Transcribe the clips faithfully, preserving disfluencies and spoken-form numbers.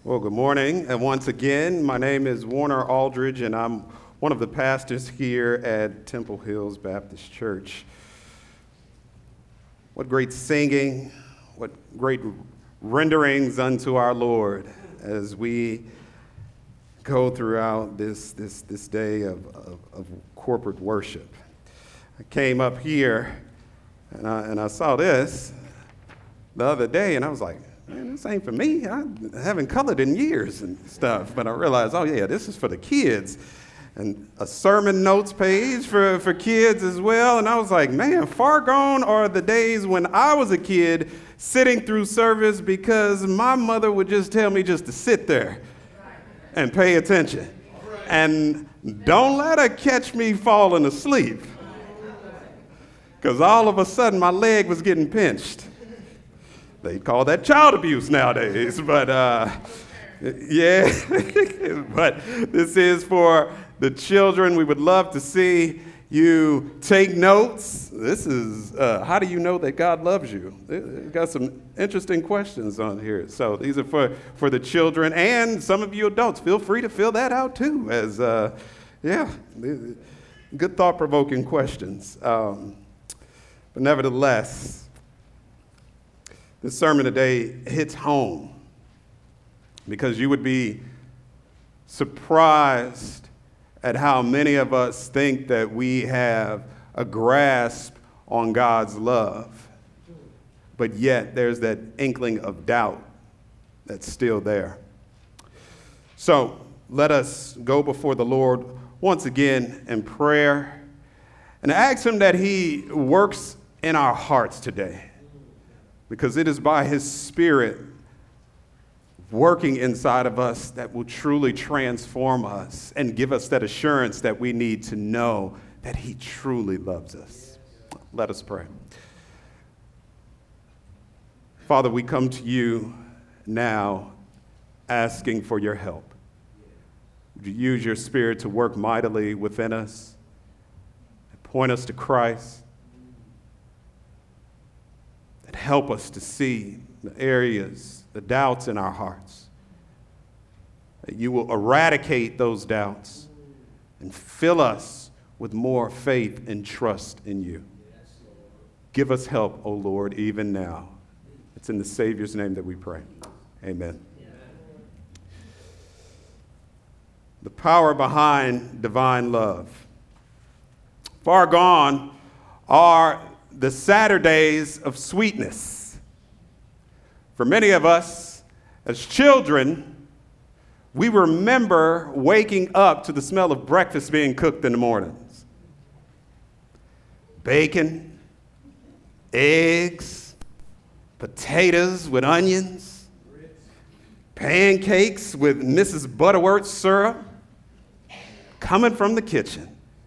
Well, good morning. And once again, my name is Warner Aldridge, and I'm one of the pastors here at Temple Hills Baptist Church. What great singing, what great renderings unto our Lord as we go throughout this, this, this day of, of, of corporate worship. I came up here and I, and I saw this the other day, and I was like, man, this ain't for me. I haven't colored in years and stuff. But I realized, oh, yeah, this is for the kids. And a sermon notes page for, for kids as well. And I was like, man, far gone are the days when I was a kid sitting through service because my mother would just tell me just to sit there and pay attention. And don't let her catch me falling asleep. Because all of a sudden, my leg was getting pinched. They call that child abuse nowadays, but uh, yeah, but this is for the children. We would love to see you take notes. This is, uh, how do you know that God loves you? We've got some interesting questions on here. So these are for, for the children and some of you adults. Feel free to fill that out too as, uh, yeah, good thought-provoking questions. Um, but nevertheless, this sermon today hits home because you would be surprised at how many of us think that we have a grasp on God's love, but yet there's that inkling of doubt that's still there. So let us go before the Lord once again in prayer and ask Him that He works in our hearts today. Because it is by His Spirit working inside of us that will truly transform us and give us that assurance that we need to know that He truly loves us. Let us pray. Father, we come to you now asking for your help. Would you use your Spirit to work mightily within us and point us to Christ? Help us to see the areas, the doubts in our hearts. That you will eradicate those doubts and fill us with more faith and trust in you. Give us help, O Lord, even now. It's in the Savior's name that we pray. Amen. The power behind divine love. Far gone are the Saturdays of sweetness. For many of us, as children, we remember waking up to the smell of breakfast being cooked in the mornings. Bacon, eggs, potatoes with onions, pancakes with Missus Butterworth syrup coming from the kitchen.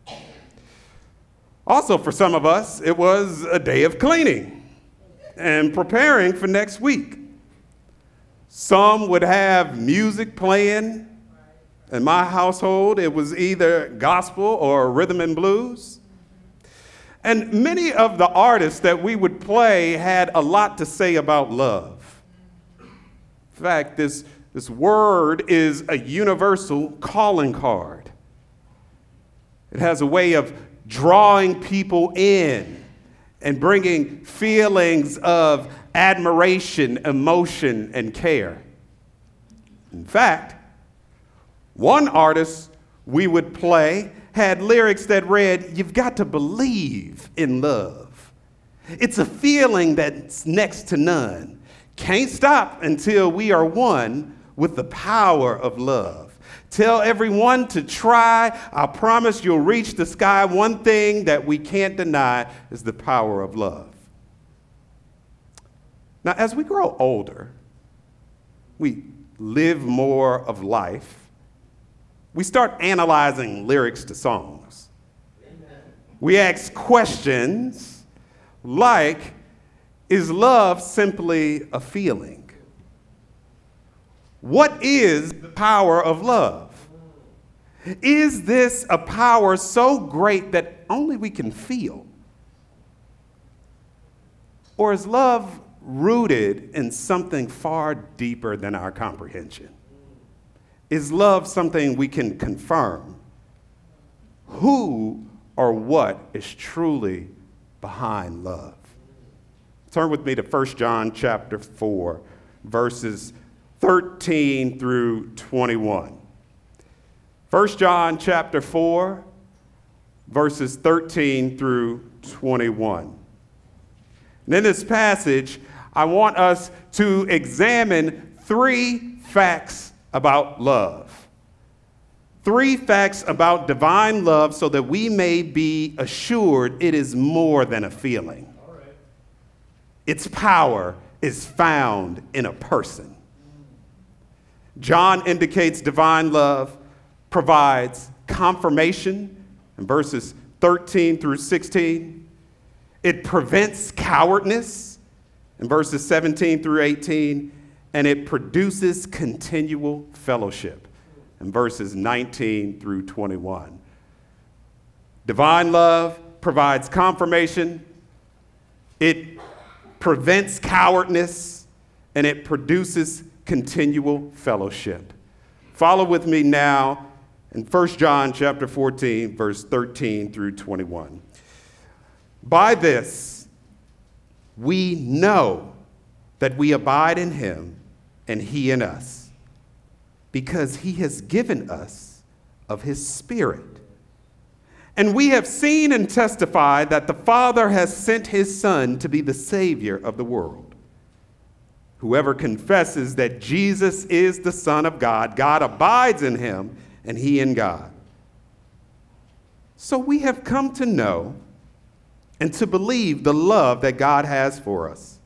Also, for some of us, it was a day of cleaning and preparing for next week. Some would have music playing. In my household, it was either gospel or rhythm and blues. And many of the artists that we would play had a lot to say about love. In fact, this, this word is a universal calling card. It has a way of drawing people in and bringing feelings of admiration, emotion, and care. In fact, one artist we would play had lyrics that read, "You've got to believe in love. It's a feeling that's next to none. Can't stop until we are one with the power of love. Tell everyone to try. I promise you'll reach the sky. One thing that we can't deny is the power of love." Now, as we grow older, we live more of life. We start analyzing lyrics to songs. Amen. We ask questions like, is love simply a feeling? What is the power of love? Is this a power so great that only we can feel? Or is love rooted in something far deeper than our comprehension? Is love something we can confirm? Who or what is truly behind love? Turn with me to First John chapter four, verses thirteen through twenty-one. First John chapter four, verses thirteen through twenty-one. And in this passage, I want us to examine three facts about love. Three facts about divine love so that we may be assured it is more than a feeling. All right. Its power is found in a person. John indicates divine love provides confirmation in verses thirteen through sixteen. It prevents cowardness in verses seventeen through eighteen. And it produces continual fellowship in verses nineteen through twenty-one. Divine love provides confirmation, it prevents cowardness, and it produces continual fellowship. Follow with me now in First John chapter fourteen, verse thirteen through twenty-one. By this, we know that we abide in him and he in us, because he has given us of his Spirit. And we have seen and testified that the Father has sent his Son to be the Savior of the world. Whoever confesses that Jesus is the Son of God, God abides in him and he in God. So we have come to know and to believe the love that God has for us.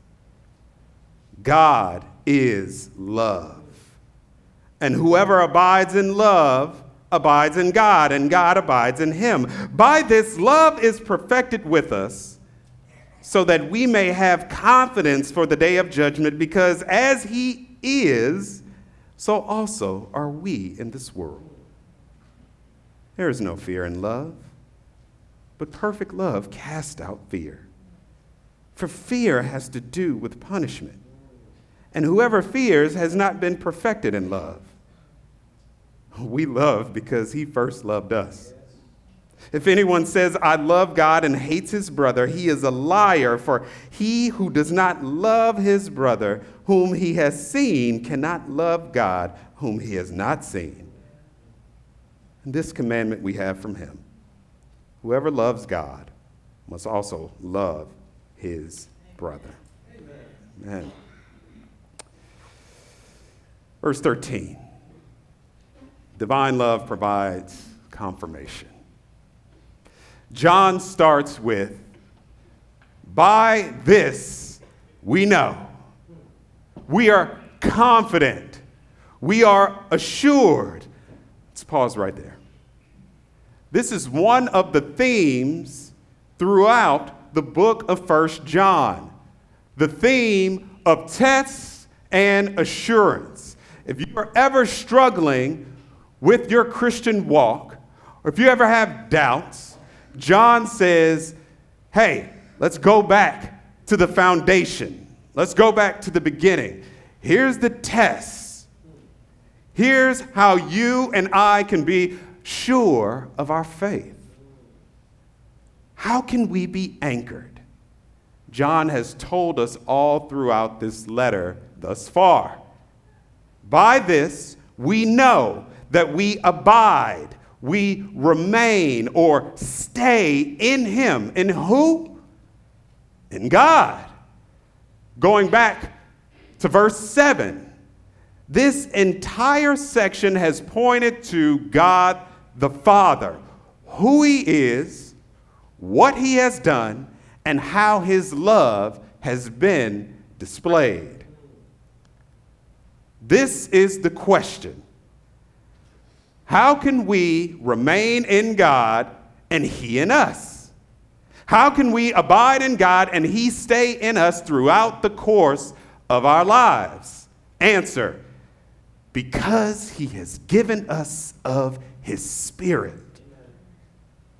God is love. And whoever abides in love abides in God, and God abides in him. By this, love is perfected with us, so that we may have confidence for the day of judgment, because as he is, so also are we in this world. There is no fear in love, but perfect love casts out fear. For fear has to do with punishment. And whoever fears has not been perfected in love. We love because he first loved us. If anyone says, I love God and hates his brother, he is a liar, for he who does not love his brother whom he has seen cannot love God whom he has not seen. And this commandment we have from him: whoever loves God must also love his brother. Amen. Amen. Verse thirteen, divine love provides confirmation. John starts with, by this we know. We are confident. We are assured. Let's pause right there. This is one of the themes throughout the book of First John, the theme of tests and assurance. If you are ever struggling with your Christian walk, or if you ever have doubts, John says, hey, let's go back to the foundation. Let's go back to the beginning. Here's the test. Here's how you and I can be sure of our faith. How can we be anchored? John has told us all throughout this letter thus far. By this, we know that we abide, we remain, or stay in him. In who? In God. Going back to verse seven, this entire section has pointed to God the Father, who he is, what he has done, and how his love has been displayed. This is the question. How can we remain in God and he in us? How can we abide in God and he stay in us throughout the course of our lives? Answer: because he has given us of his Spirit.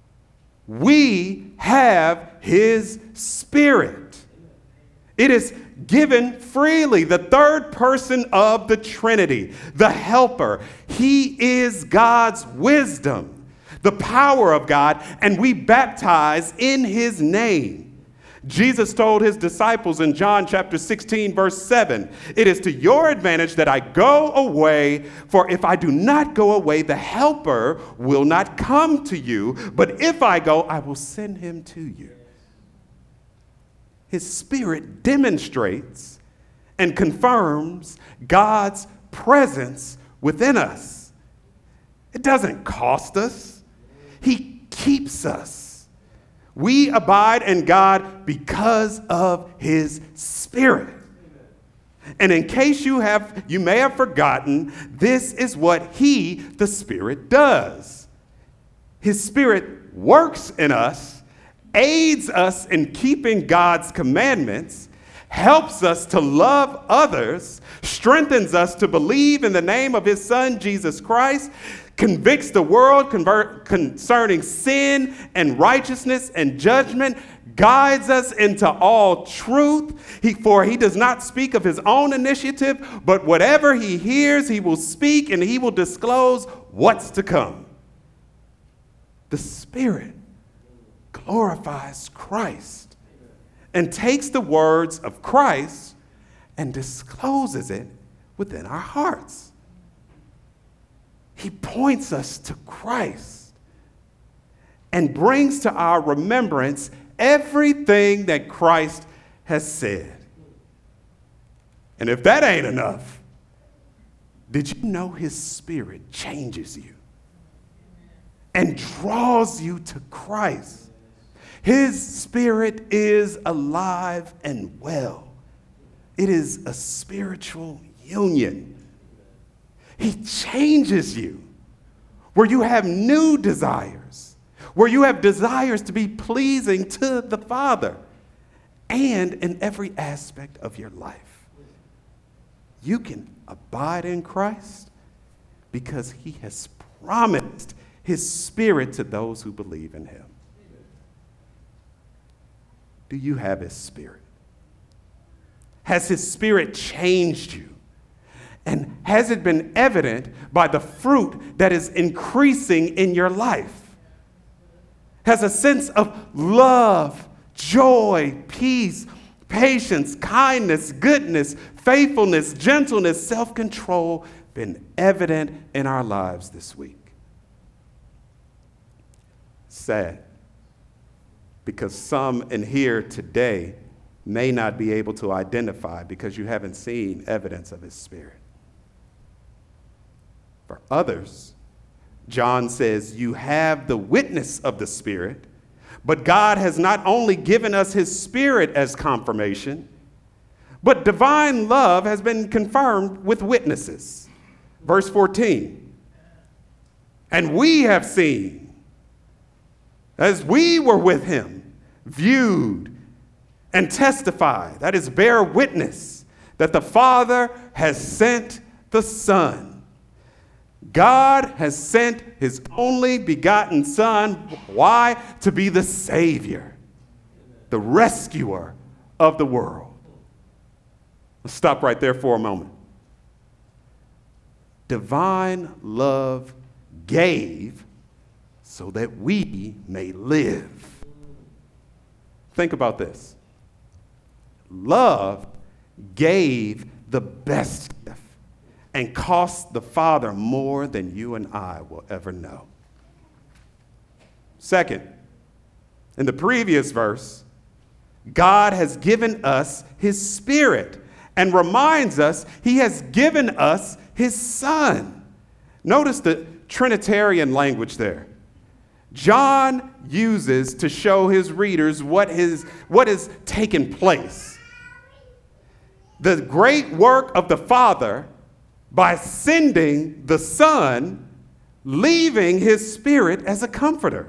We have his Spirit. It is given freely. The third person of the Trinity, the helper. He is God's wisdom, the power of God, and we baptize in his name. Jesus told his disciples in John chapter sixteen, verse seven, "It is to your advantage that I go away, for if I do not go away, the helper will not come to you, but if I go, I will send him to you." His Spirit demonstrates and confirms God's presence within us. It doesn't cost us. He keeps us. We abide in God because of his Spirit. And in case you have, you may have forgotten, this is what he, the Spirit, does. His Spirit works in us, aids us in keeping God's commandments, helps us to love others, strengthens us to believe in the name of his Son, Jesus Christ, convicts the world convert, concerning sin and righteousness and judgment, guides us into all truth. He, for he does not speak of his own initiative, but whatever he hears, he will speak and he will disclose what's to come. The Spirit glorifies Christ and takes the words of Christ and discloses it within our hearts. He points us to Christ and brings to our remembrance everything that Christ has said. And if that ain't enough, did you know his Spirit changes you and draws you to Christ? His Spirit is alive and well. It is a spiritual union. He changes you where you have new desires, where you have desires to be pleasing to the Father, and in every aspect of your life. You can abide in Christ because he has promised his Spirit to those who believe in him. Do you have his Spirit? Has his Spirit changed you? And has it been evident by the fruit that is increasing in your life? Has a sense of love, joy, peace, patience, kindness, goodness, faithfulness, gentleness, self-control been evident in our lives this week? Sad, because some in here today may not be able to identify because you haven't seen evidence of his Spirit. For others, John says, you have the witness of the Spirit, but God has not only given us his Spirit as confirmation, but divine love has been confirmed with witnesses. Verse fourteen, and we have seen, as we were with him, viewed and testify, that is, bear witness, that the Father has sent the Son. God has sent his only begotten Son. Why? To be the Savior, the rescuer of the world. Let's stop right there for a moment. Divine love gave so that we may live. Think about this. Love gave the best gift and cost the Father more than you and I will ever know. Second, in the previous verse, God has given us his Spirit and reminds us he has given us his Son. Notice the Trinitarian language there. John uses to show his readers what is what is taking place. The great work of the Father by sending the Son, leaving his Spirit as a comforter.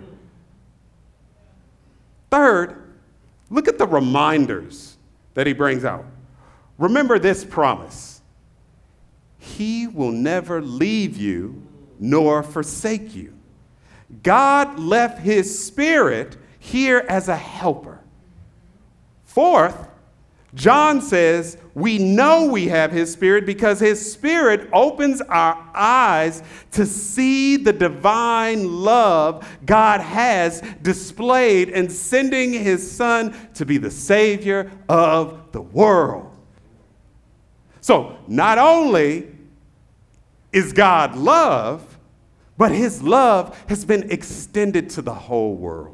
Third, look at the reminders that he brings out. Remember this promise. He will never leave you nor forsake you. God left his Spirit here as a helper. Fourth, John says we know we have his Spirit because his Spirit opens our eyes to see the divine love God has displayed in sending his Son to be the Savior of the world. So not only is God love, but his love has been extended to the whole world.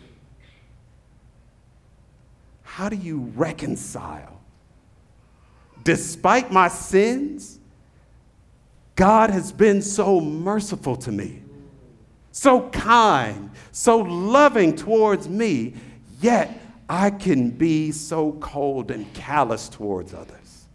How do you reconcile? Despite my sins, God has been so merciful to me, so kind, so loving towards me, yet I can be so cold and callous towards others.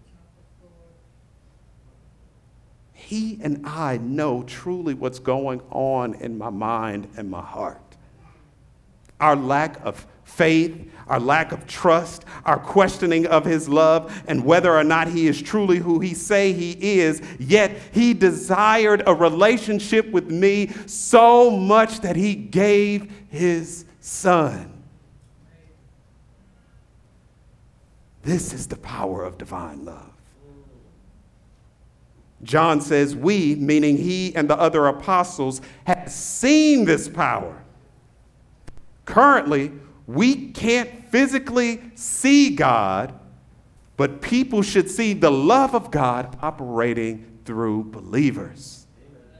He and I know truly what's going on in my mind and my heart. Our lack of faith, our lack of trust, our questioning of his love, and whether or not he is truly who he say he is, yet he desired a relationship with me so much that he gave his Son. This is the power of divine love. John says we, meaning he and the other apostles, have seen this power. Currently, we can't physically see God, but people should see the love of God operating through believers.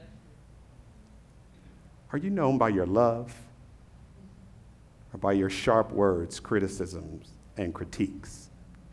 Are you known by your love or by your sharp words, criticisms, and critiques?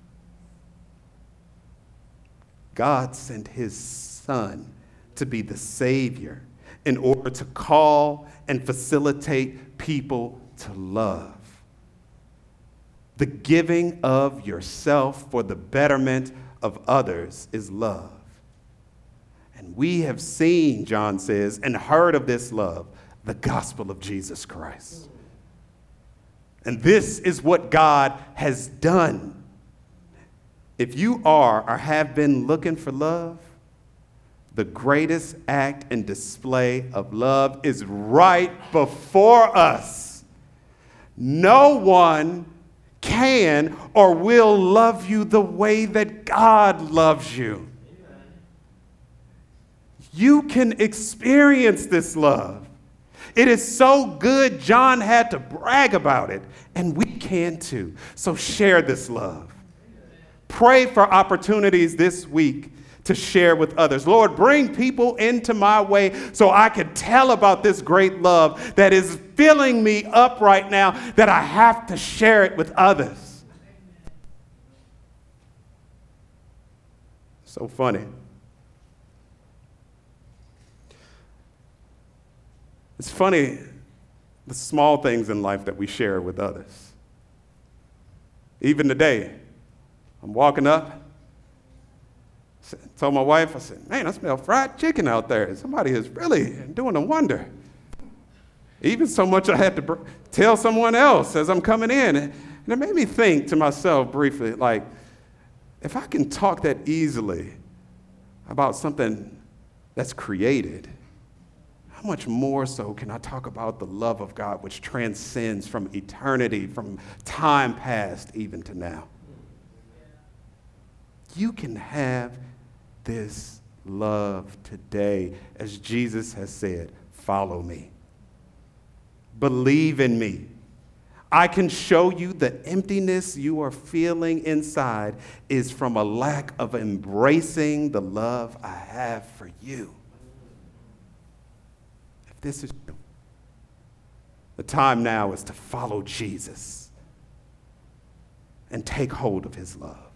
God sent his Son to be the Savior in order to call and facilitate people to love. The giving of yourself for the betterment of others is love. And we have seen, John says, and heard of this love, the gospel of Jesus Christ. And this is what God has done. If you are or have been looking for love, the greatest act and display of love is right before us. No one can or will love you the way that God loves you. You can experience this love. It is so good, John had to brag about it, and we can too. So share this love. Pray for opportunities this week to share with others. Lord, bring people into my way so I can tell about this great love that is filling me up right now, that I have to share it with others. So funny. It's funny, the small things in life that we share with others. Even today, I'm walking up, told my wife, I said, man, I smell fried chicken out there. Somebody is really doing a wonder. Even so much I had to br- tell someone else as I'm coming in. And it made me think to myself briefly, like, if I can talk that easily about something that's created, how much more so can I talk about the love of God, which transcends from eternity, from time past, even to now? You can have this love today, as Jesus has said, follow me. Believe in me. I can show you the emptiness you are feeling inside is from a lack of embracing the love I have for you. If this is you, the time now is to follow Jesus and take hold of his love.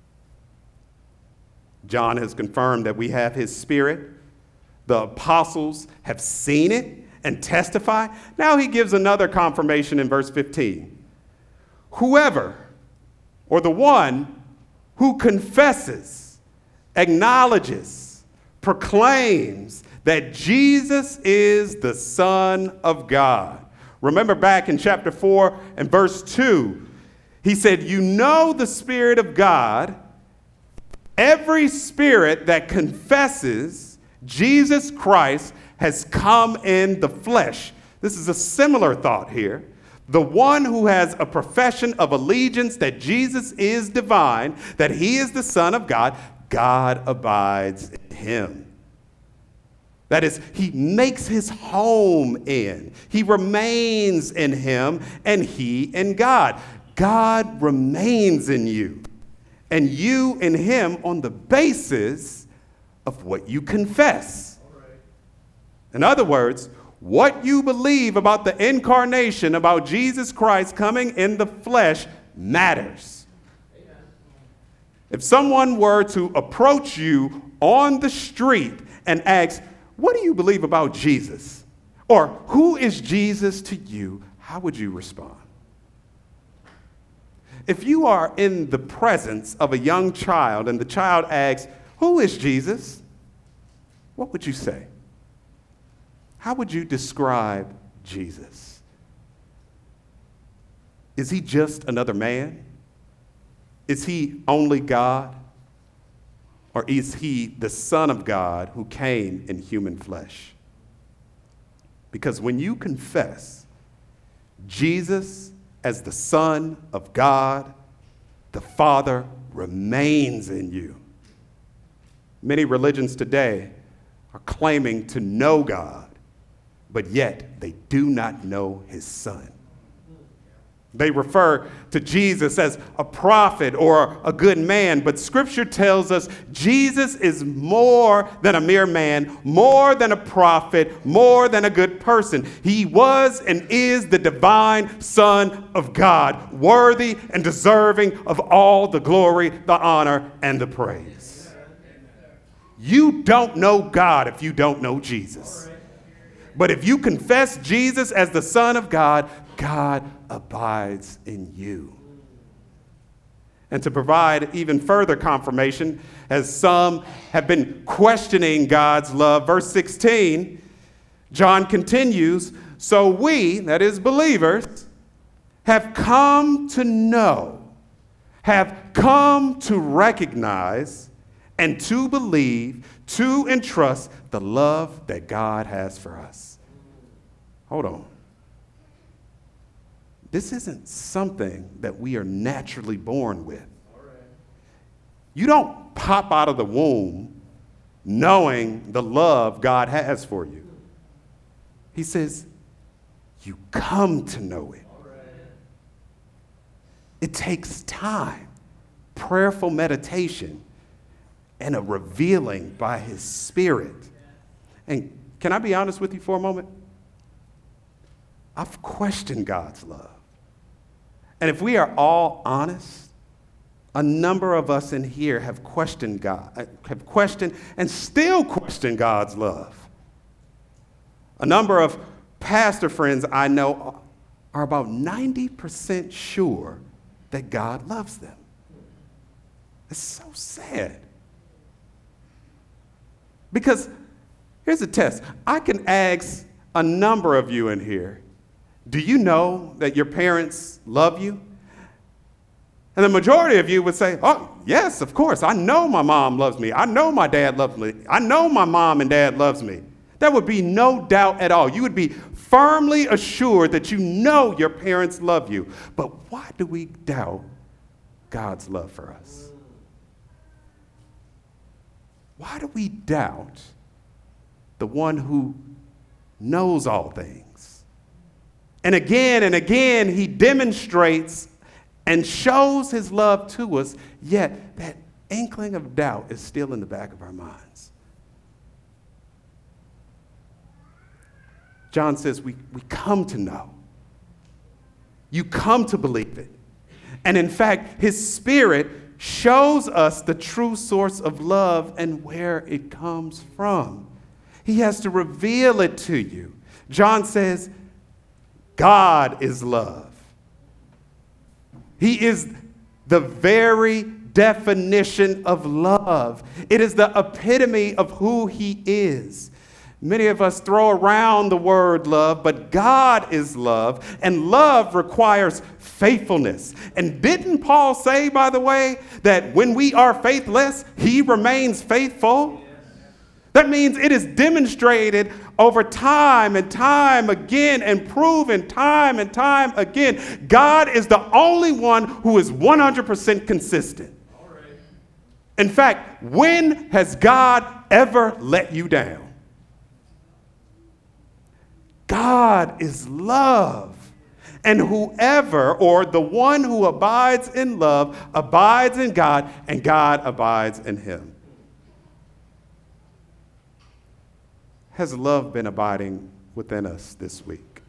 John has confirmed that we have his Spirit. The apostles have seen it and testify. Now he gives another confirmation in verse fifteen. Whoever, or the one who confesses, acknowledges, proclaims that Jesus is the Son of God. Remember back in chapter four and verse two, he said, you know the Spirit of God. Every spirit that confesses Jesus Christ has come in the flesh. This is a similar thought here. The one who has a profession of allegiance that Jesus is divine, that he is the Son of God, God abides in him. That is, he makes his home in. He remains in him, and he in God. God remains in you, and you in him on the basis of what you confess. In other words, what you believe about the incarnation, about Jesus Christ coming in the flesh, matters. Amen. If someone were to approach you on the street and ask, what do you believe about Jesus? Or who is Jesus to you? How would you respond? If you are in the presence of a young child and the child asks, who is Jesus? What would you say? How would you describe Jesus? Is he just another man? Is he only God? Or is he the Son of God who came in human flesh? Because when you confess Jesus as the Son of God, the Father remains in you. Many religions today are claiming to know God, but yet they do not know his Son. They refer to Jesus as a prophet or a good man, but Scripture tells us Jesus is more than a mere man, more than a prophet, more than a good person. He was and is the divine Son of God, worthy and deserving of all the glory, the honor, and the praise. You don't know God if you don't know Jesus. But if you confess Jesus as the Son of God, God abides in you. And to provide even further confirmation, as some have been questioning God's love, verse sixteen, John continues, so we, that is believers, have come to know, have come to recognize, and to believe, to entrust the love that God has for us. Hold on. This isn't something that we are naturally born with. You don't pop out of the womb knowing the love God has for you. He says, you come to know it. It takes time, prayerful meditation, and a revealing by his Spirit. And can I be honest with you for a moment? I've questioned God's love. And if we are all honest, a number of us in here have questioned God, have questioned and still question God's love. A number of pastor friends I know are about ninety percent sure that God loves them. It's so sad. Because here's a test. I can ask a number of you in here, do you know that your parents love you? And the majority of you would say, oh, yes, of course. I know my mom loves me. I know my dad loves me. I know my mom and dad loves me. There would be no doubt at all. You would be firmly assured that you know your parents love you. But why do we doubt God's love for us? Why do we doubt the one who knows all things? And again and again, he demonstrates and shows his love to us, yet that inkling of doubt is still in the back of our minds. John says we, we come to know. You come to believe it. And in fact, his Spirit shows us the true source of love and where it comes from. He has to reveal it to you. John says, God is love. He is the very definition of love. It is the epitome of who he is. Many of us throw around the word love, but God is love, and love requires faithfulness. And didn't Paul say, by the way, that when we are faithless, he remains faithful? That means it is demonstrated over time and time again and proven time and time again. God is the only one who is one hundred percent consistent. All right. In fact, when has God ever let you down? God is love. And whoever, or the one who abides in love, abides in God, and God abides in him. Has love been abiding within us this week?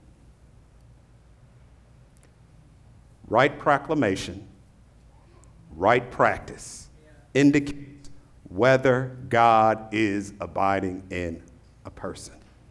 Right proclamation, right practice indicates whether God is abiding in a person.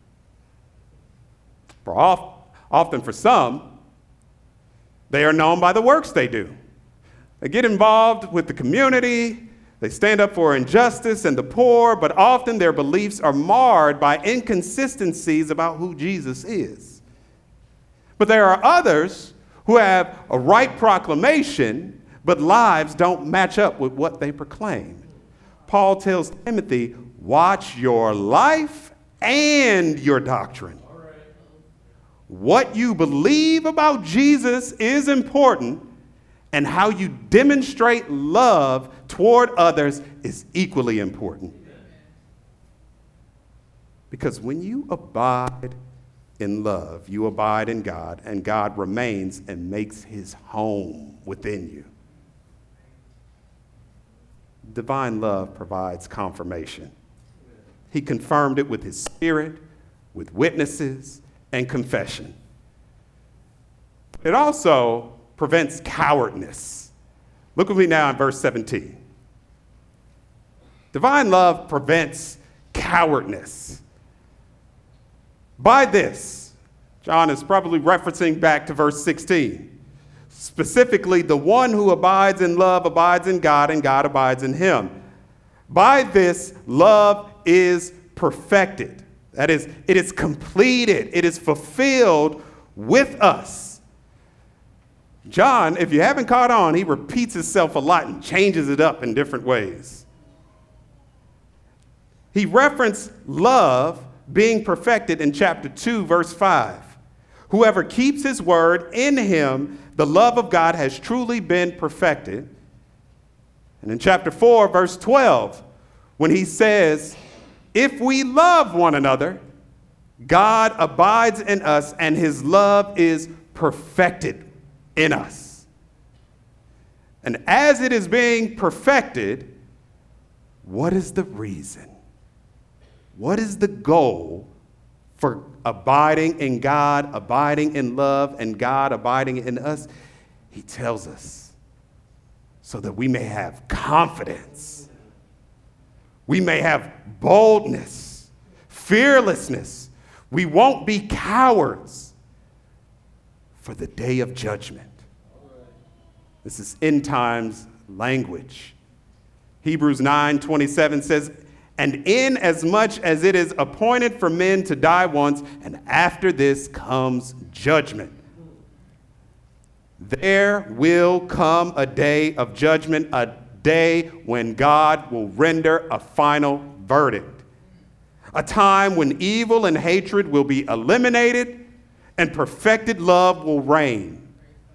For oft, often for some, they are known by the works they do. They get involved with the community. They stand up for injustice and the poor, but often their beliefs are marred by inconsistencies about who Jesus is. But there are others who have a right proclamation, but lives don't match up with what they proclaim. Paul tells Timothy, watch your life and your doctrine. What you believe about Jesus is important, and how you demonstrate love toward others is equally important. Because when you abide in love, you abide in God, and God remains and makes his home within you. Divine love provides confirmation. He confirmed it with his Spirit, with witnesses, and confession. It also prevents cowardness. Look with me now in verse seventeen. Divine love prevents cowardness. By this, John is probably referencing back to verse sixteen. Specifically, the one who abides in love abides in God, and God abides in him. By this, love is perfected. That is, it is completed. It is fulfilled with us. John, if you haven't caught on, he repeats himself a lot and changes it up in different ways. He referenced love being perfected in chapter two, verse five. Whoever keeps his word, in him the love of God has truly been perfected. And in chapter four, verse twelve, when he says, if we love one another, God abides in us, and his love is perfected in us. And as it is being perfected, what is the reason? What is the goal for abiding in God, abiding in love, and God abiding in us? He tells us so that we may have confidence. We may have boldness, fearlessness. We won't be cowards for the day of judgment. This is end times language. Hebrews nine twenty-seven says, and in as much as it is appointed for men to die once, and after this comes judgment. There will come a day of judgment, a day when God will render a final verdict. A time when evil and hatred will be eliminated and perfected love will reign.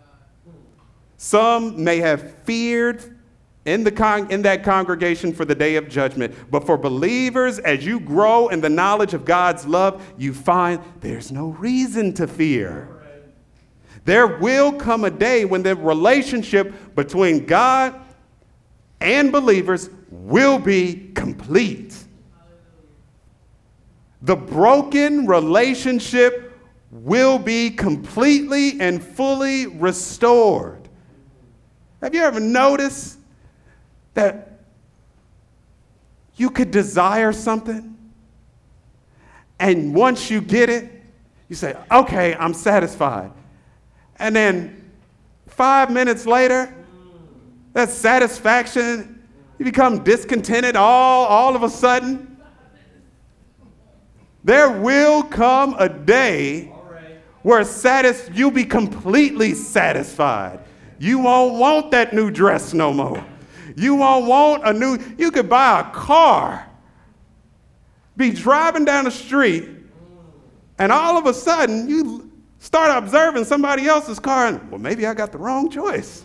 Some may have feared in, the con- in that congregation for the day of judgment, but for believers, as you grow in the knowledge of God's love, you find there's no reason to fear. There will come a day when the relationship between God and believers will be complete. The broken relationship will be completely and fully restored. Have you ever noticed that you could desire something, and once you get it, you say, okay, I'm satisfied. And then five minutes later, that satisfaction, you become discontented all, all of a sudden. There will come a day where satis- you'll be completely satisfied. You won't want that new dress no more. You won't want a new, you could buy a car be driving down the street, and all of a sudden you start observing somebody else's car, and, well, maybe I got the wrong choice.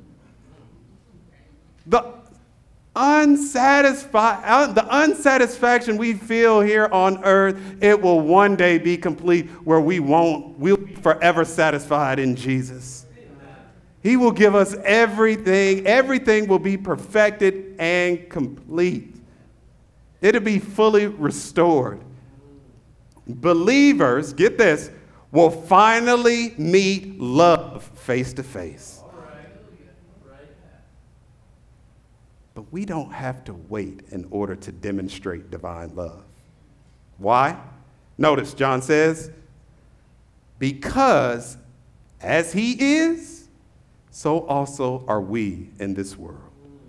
The unsatisfied, the unsatisfaction we feel here on earth, it will one day be complete where we won't, we'll be forever satisfied in Jesus. He will give us everything. Everything will be perfected and complete. It'll be fully restored. Believers, get this, will finally meet love face to face. But we don't have to wait in order to demonstrate divine love. Why? Notice John says, because as he is, so also are we in this world.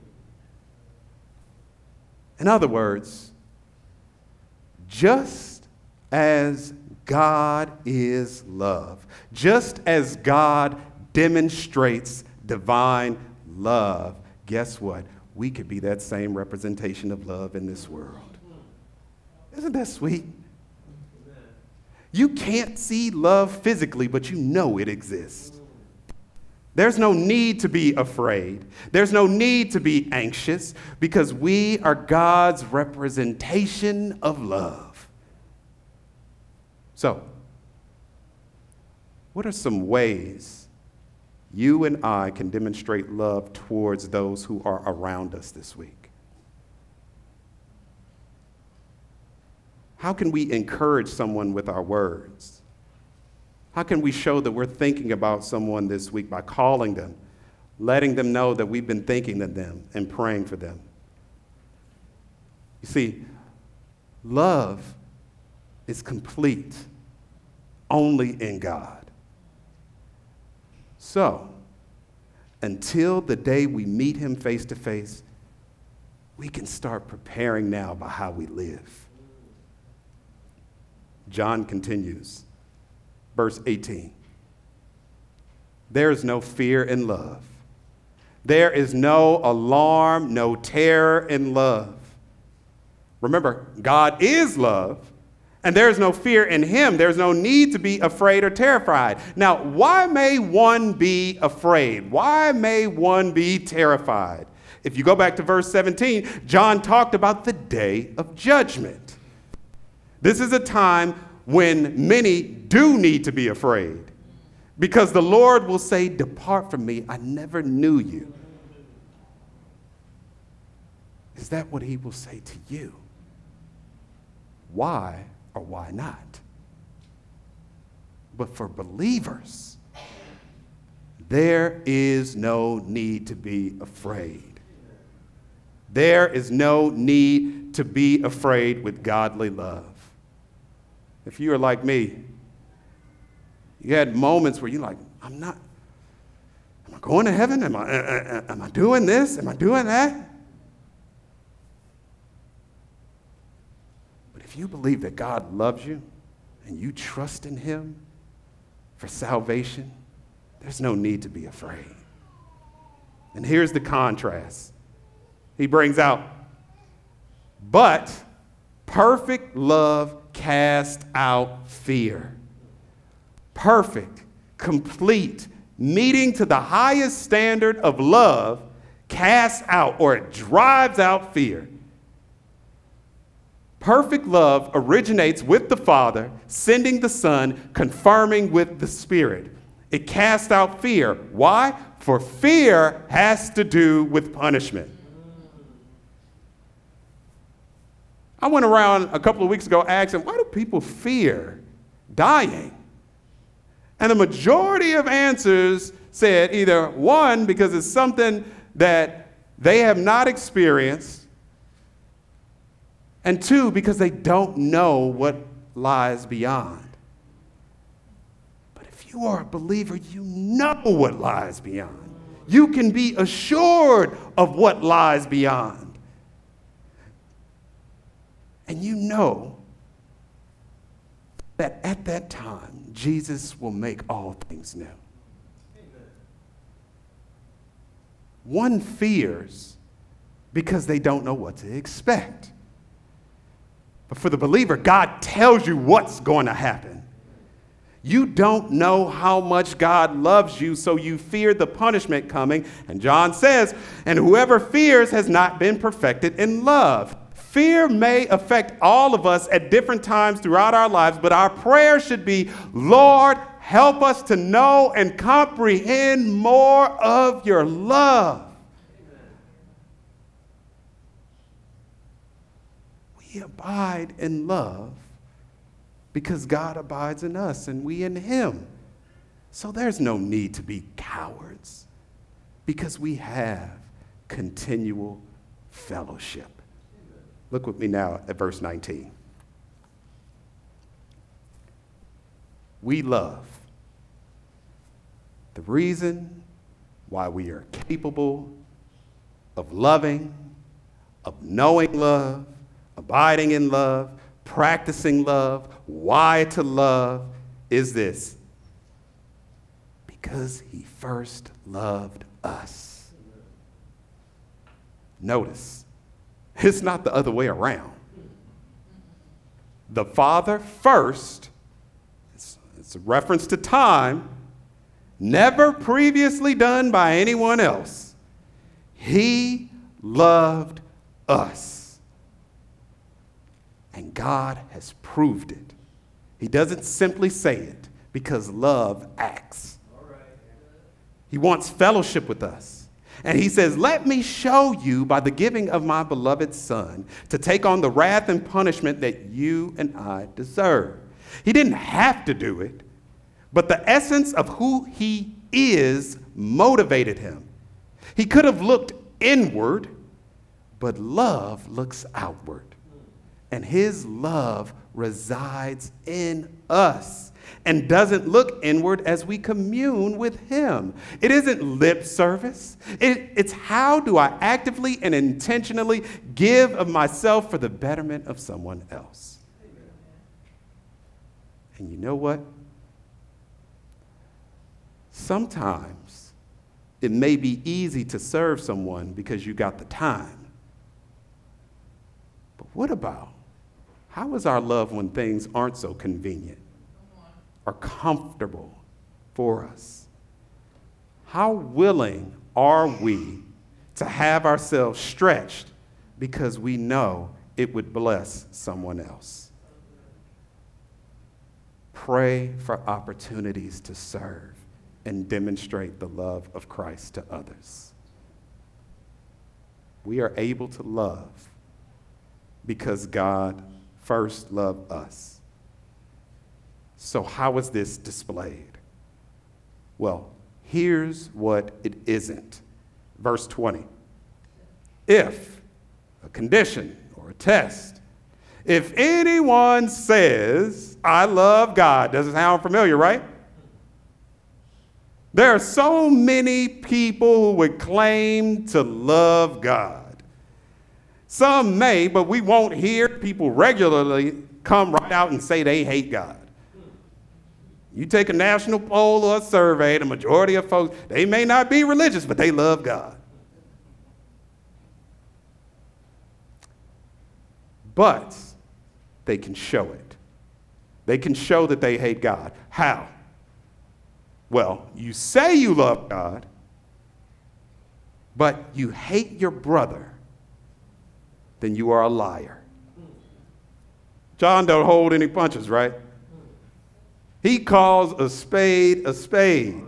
In other words, just as God is love, just as God demonstrates divine love, guess what? We could be that same representation of love in this world. Isn't that sweet? You can't see love physically, but you know it exists. There's no need to be afraid. There's no need to be anxious because we are God's representation of love. So, what are some ways you and I can demonstrate love towards those who are around us this week? How can we encourage someone with our words? How can we show that we're thinking about someone this week by calling them, letting them know that we've been thinking of them and praying for them? You see, love is complete only in God. So, until the day we meet him face to face, we can start preparing now by how we live. John continues. Verse eighteen, there is no fear in love. There is no alarm, no terror in love. Remember, God is love, and there is no fear in him. There's no need to be afraid or terrified. Now, why may one be afraid? Why may one be terrified? If you go back to verse seventeen, John talked about the day of judgment. This is a time when many do need to be afraid, because the Lord will say, depart from me, I never knew you. Is that what he will say to you? Why or why not? But for believers, there is no need to be afraid. There is no need to be afraid with godly love. If you are like me, you had moments where you're like, I'm not, am I going to heaven? Am I, uh, uh, am I doing this? Am I doing that? But if you believe that God loves you and you trust in him for salvation, there's no need to be afraid. And here's the contrast. He brings out, but perfect love casts out fear. Perfect, complete, meeting to the highest standard of love casts out, or it drives out fear. Perfect love originates with the Father, sending the Son, confirming with the Spirit. It casts out fear. Why? For fear has to do with punishment. I went around a couple of weeks ago asking, why do people fear dying? And the majority of answers said either one, because it's something that they have not experienced, and two, because they don't know what lies beyond. But if you are a believer, you know what lies beyond. You can be assured of what lies beyond. And you know that at that time, Jesus will make all things new. Amen. One fears because they don't know what to expect. But for the believer, God tells you what's going to happen. You don't know how much God loves you, so you fear the punishment coming. And John says, and whoever fears has not been perfected in love. Fear may affect all of us at different times throughout our lives, but our prayer should be, Lord, help us to know and comprehend more of your love. Amen. We abide in love because God abides in us and we in him. So there's no need to be cowards because we have continual fellowship. Look with me now at verse nineteen. We love. The reason why we are capable of loving, of knowing love, abiding in love, practicing love, why to love is this. Because he first loved us. Notice, it's not the other way around. The Father first, it's, it's a reference to time, never previously done by anyone else. He loved us. And God has proved it. He doesn't simply say it because love acts. He wants fellowship with us. And he says, let me show you by the giving of my beloved Son to take on the wrath and punishment that you and I deserve. He didn't have to do it, but the essence of who he is motivated him. He could have looked inward, but love looks outward. And his love resides in us and doesn't look inward as we commune with him. It isn't lip service. It, it's how do I actively and intentionally give of myself for the betterment of someone else. Amen. And you know what? Sometimes it may be easy to serve someone because you got the time. But what about, how is our love when things aren't so convenient or comfortable for us? How willing are we to have ourselves stretched because we know it would bless someone else? Pray for opportunities to serve and demonstrate the love of Christ to others. We are able to love because God first loved us. So how is this displayed? Well, here's what it isn't. Verse twenty. If, a condition or a test, if anyone says, I love God, doesn't sound familiar, right? There are so many people who would claim to love God. Some may, but we won't hear people regularly come right out and say they hate God. You take a national poll or a survey, the majority of folks, they may not be religious, but they love God. But they can show it. They can show that they hate God. How? Well, you say you love God, but you hate your brother, then you are a liar. John don't hold any punches, right? He calls a spade a spade.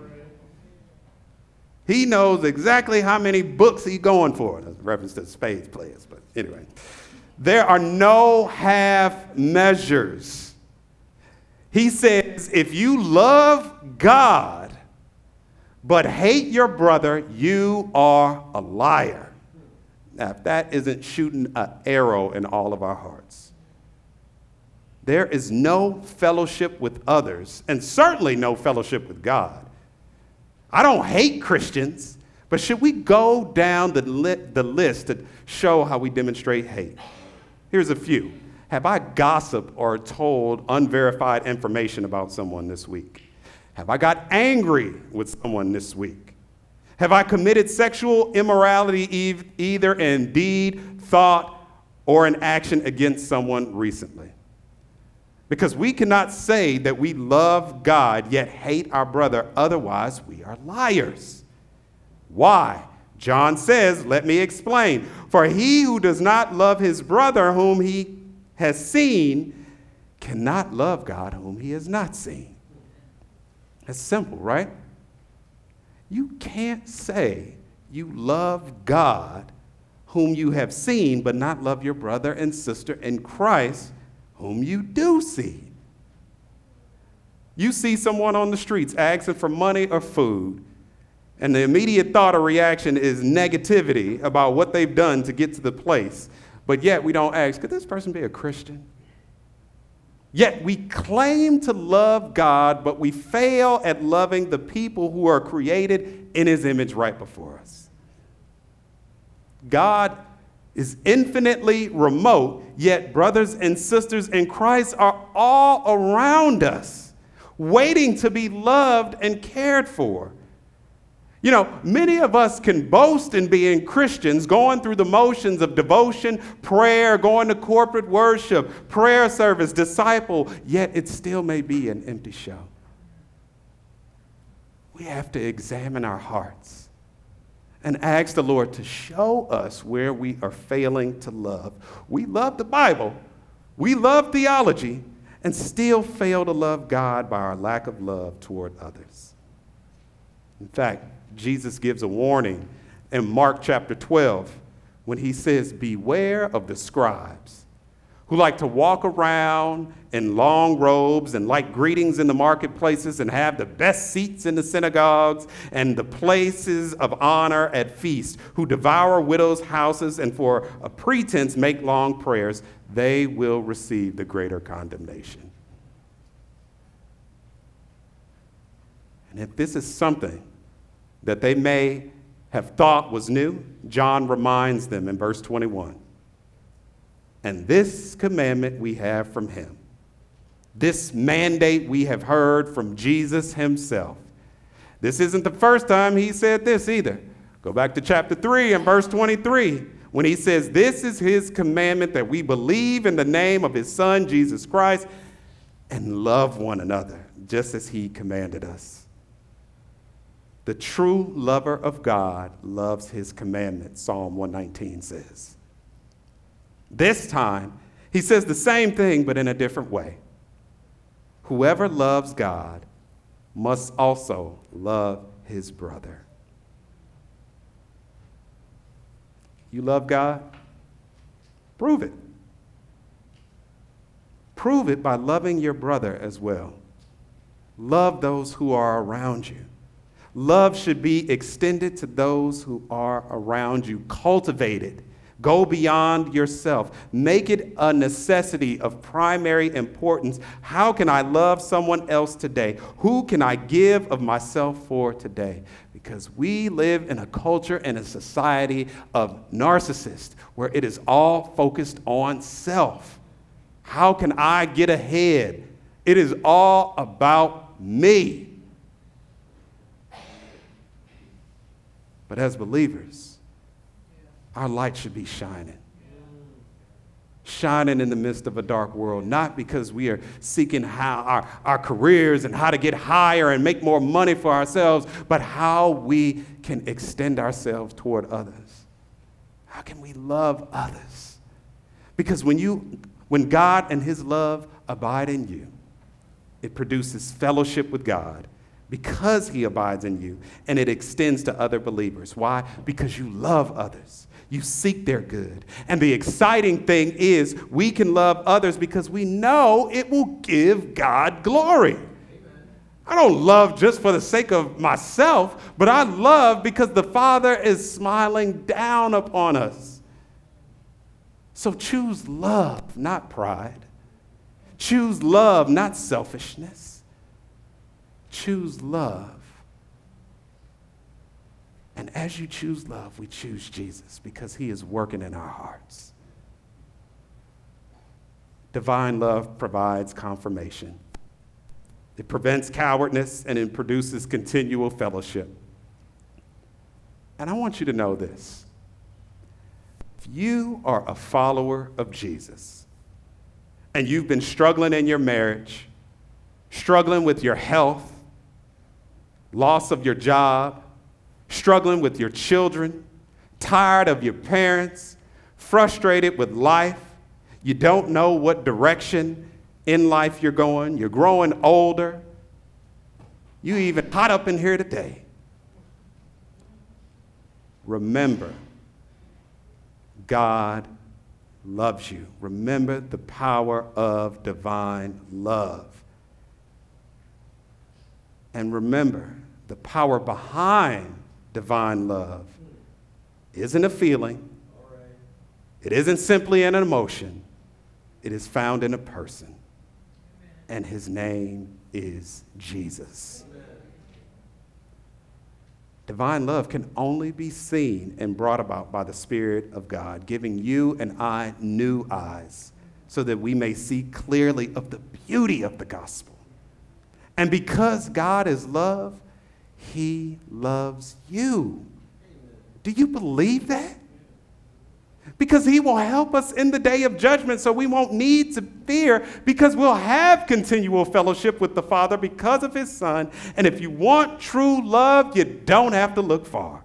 He knows exactly how many books he's going for. That's a reference to spades players, but anyway. There are no half measures. He says, if you love God but hate your brother, you are a liar. Now, if that isn't shooting an arrow in all of our hearts. There is no fellowship with others, and certainly no fellowship with God. I don't hate Christians, but should we go down the, li- the list to show how we demonstrate hate? Here's a few. Have I gossiped or told unverified information about someone this week? Have I got angry with someone this week? Have I committed sexual immorality e- either in deed, thought, or an action against someone recently. Because we cannot say that we love God yet hate our brother, otherwise we are liars. Why? John says, let me explain. For he who does not love his brother whom he has seen cannot love God whom he has not seen. That's simple, right? You can't say you love God whom you have seen, but not love your brother and sister in Christ whom you do see. You see someone on the streets asking for money or food, and the immediate thought or reaction is negativity about what they've done to get to the place. But yet we don't ask, could this person be a Christian? Yet we claim to love God, but we fail at loving the people who are created in his image right before us. God is infinitely remote, yet brothers and sisters in Christ are all around us, waiting to be loved and cared for. You know, many of us can boast in being Christians, going through the motions of devotion, prayer, going to corporate worship, prayer service, disciple, yet it still may be an empty show. We have to examine our hearts and ask the Lord to show us where we are failing to love. We love the Bible, we love theology, and still fail to love God by our lack of love toward others. In fact, Jesus gives a warning in Mark chapter twelve when he says, beware of the scribes who like to walk around in long robes and like greetings in the marketplaces and have the best seats in the synagogues and the places of honor at feasts, who devour widows' houses and for a pretense make long prayers. They will receive the greater condemnation. And if this is something that they may have thought was new, John reminds them in verse twenty-one. And this commandment we have from him, this mandate we have heard from Jesus himself. This isn't the first time he said this either. Go back to chapter three and verse twenty-three, when he says, this is his commandment, that we believe in the name of his son, Jesus Christ, and love one another, just as he commanded us. The true lover of God loves his commandments, Psalm one nineteen says. This time, he says the same thing, but in a different way. Whoever loves God must also love his brother. You love God? Prove it. Prove it by loving your brother as well. Love those who are around you. Love should be extended to those who are around you. Cultivate it. Go beyond yourself. Make it a necessity of primary importance. How can I love someone else today? Who can I give of myself for today? Because we live in a culture and a society of narcissists where it is all focused on self. How can I get ahead? It is all about me. But as believers, our light should be shining. Shining in the midst of a dark world, not because we are seeking how our, our careers and how to get higher and make more money for ourselves, but how we can extend ourselves toward others. How can we love others? Because when you, when God and his love abide in you, it produces fellowship with God because he abides in you, and it extends to other believers. Why? Because you love others. You seek their good. And the exciting thing is we can love others because we know it will give God glory. Amen. I don't love just for the sake of myself, but I love because the Father is smiling down upon us. So choose love, not pride. Choose love, not selfishness. Choose love. And as you choose love, we choose Jesus because he is working in our hearts. Divine love provides confirmation. It prevents cowardness and it produces continual fellowship. And I want you to know this. If you are a follower of Jesus and you've been struggling in your marriage, struggling with your health, loss of your job, struggling with your children, tired of your parents, frustrated with life, you don't know what direction in life you're going, you're growing older, you even hot up in here today. Remember, God loves you. Remember the power of divine love. And remember, the power behind divine love isn't a feeling. It isn't simply an emotion. It is found in a person. And his name is Jesus. Divine love can only be seen and brought about by the Spirit of God, giving you and I new eyes so that we may see clearly of the beauty of the gospel. And because God is love, he loves you. Do you believe that? Because he will help us in the day of judgment, so we won't need to fear, because we'll have continual fellowship with the Father because of his Son. And if you want true love, you don't have to look far.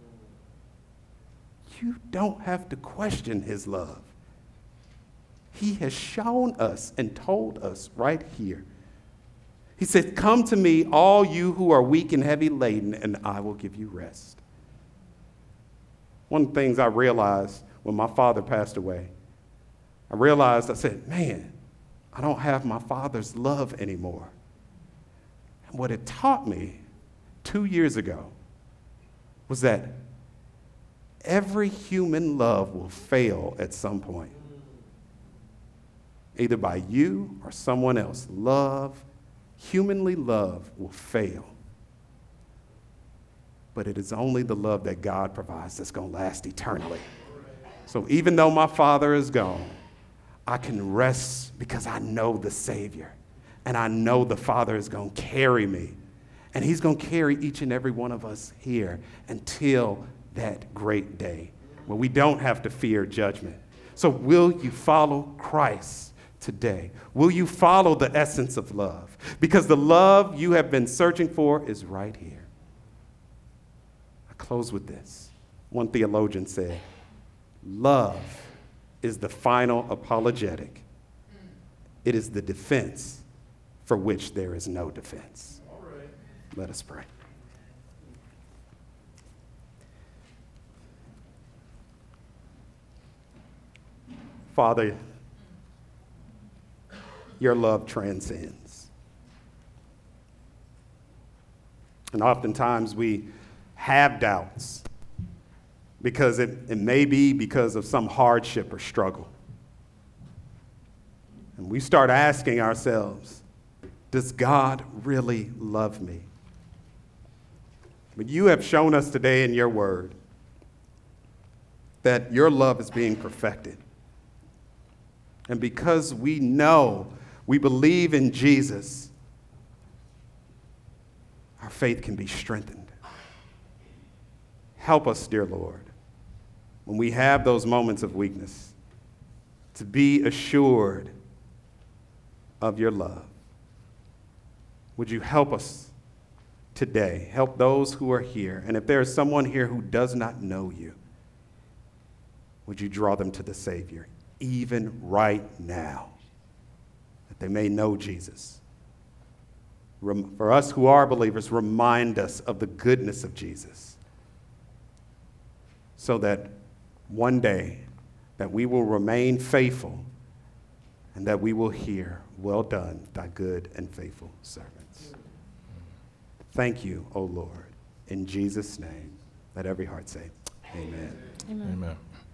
You don't have to question his love. He has shown us and told us right here. He said, "Come to me, all you who are weak and heavy laden, and I will give you rest." One of the things I realized when my father passed away, I realized, I said, man, I don't have my father's love anymore. And what it taught me two years ago was that every human love will fail at some point, either by you or someone else. Love, humanly love, will fail. But it is only the love that God provides that's going to last eternally. So even though my father is gone, I can rest because I know the Savior. And I know the Father is going to carry me. And he's going to carry each and every one of us here until that great day when we don't have to fear judgment. So will you follow Christ today? Will you follow the essence of love? Because the love you have been searching for is right here. I close with this. One theologian said, love is the final apologetic. It is the defense for which there is no defense. All right. Let us pray. Father, your love transcends. And oftentimes we have doubts because it, it may be because of some hardship or struggle. And we start asking ourselves, does God really love me? But you have shown us today in your word that your love is being perfected. And because we know, we believe in Jesus, our faith can be strengthened. Help us, dear Lord, when we have those moments of weakness, to be assured of your love. Would you help us today? Help those who are here. And if there is someone here who does not know you, would you draw them to the Savior, even right now, that they may know Jesus? Rem- for us who are believers, remind us of the goodness of Jesus, so that one day that we will remain faithful and that we will hear, well done, thy good and faithful servants. Thank you, O Lord. In Jesus' name, let every heart say, amen. Amen. Amen.